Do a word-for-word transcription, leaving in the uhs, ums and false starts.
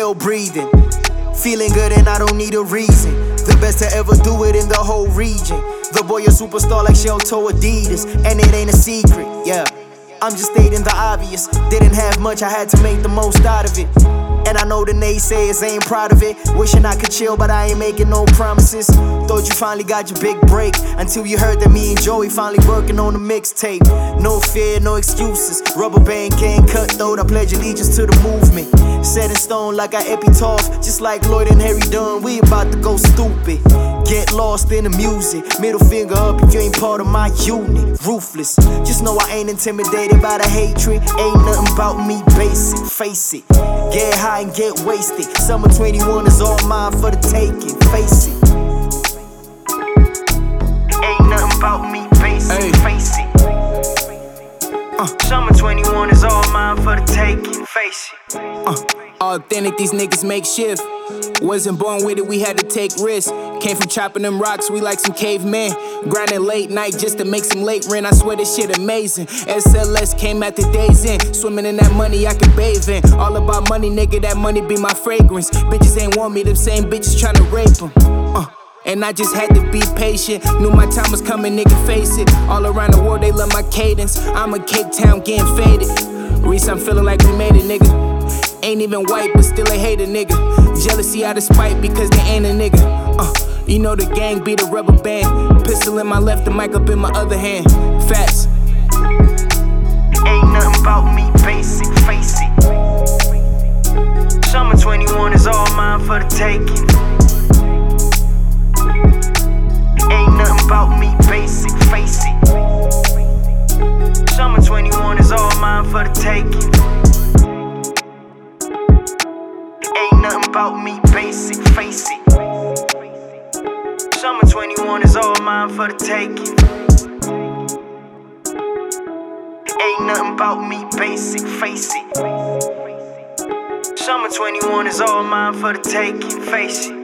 still breathing. Feeling good and I don't need a reason. The best to ever do it in the whole region. The boy a superstar like Shelto Adidas, and it ain't a secret, yeah. I'm just stating the obvious. Didn't have much, I had to make the most out of it. And I know the naysayers ain't proud of it. Wishing I could chill, but I ain't making no promises. Thought you finally got your big break, until you heard that me and Joey finally working on the mixtape. No fear, no excuses. Rubber band gang cutthroat, I pledge allegiance to the movement. Set in stone like I epitaph, just like Lloyd and Harry Dunn. We about to go stupid. Get lost in the music. Middle finger up if you ain't part of my unit. Ruthless. Just know I ain't intimidated by the hatred. Ain't nothing about me basic. Face it. Get high and get wasted. Summer twenty-one is all mine for the taking. Face it. Ain't nothing about me basic. Hey. Face it. Uh. Summer twenty-one is all mine for the taking. Face it. Uh. Authentic, these niggas make shift. Wasn't born with it, we had to take risks. Came from chopping them rocks, we like some cavemen. Grinding late night just to make some late rent. I swear this shit amazing. S L S came at the days in. Swimming in that money I can bathe in. All about money, nigga, that money be my fragrance. Bitches ain't want me, them same bitches tryna rape them. Uh. And I just had to be patient. Knew my time was coming, nigga, face it. All around the world, they love my cadence. I'm in Cape Town getting faded. Reese, I'm feeling like we made it, nigga. Ain't even white, but still a hater, nigga. Jealousy out of spite because they ain't a nigga. Uh, you know the gang be the rubber band. Pistol in my left, the mic up in my other hand. Facts. Ain't nothing about me basic, face it. Summer twenty-one is all mine for the taking. Ain't nothing about me basic, face it. Summer twenty-one is all mine for the taking. Ain't nothing about me basic, face it. Summer twenty-one is all mine for the taking. Ain't nothing about me basic, face it. Summer twenty-one is all mine for the taking, face it.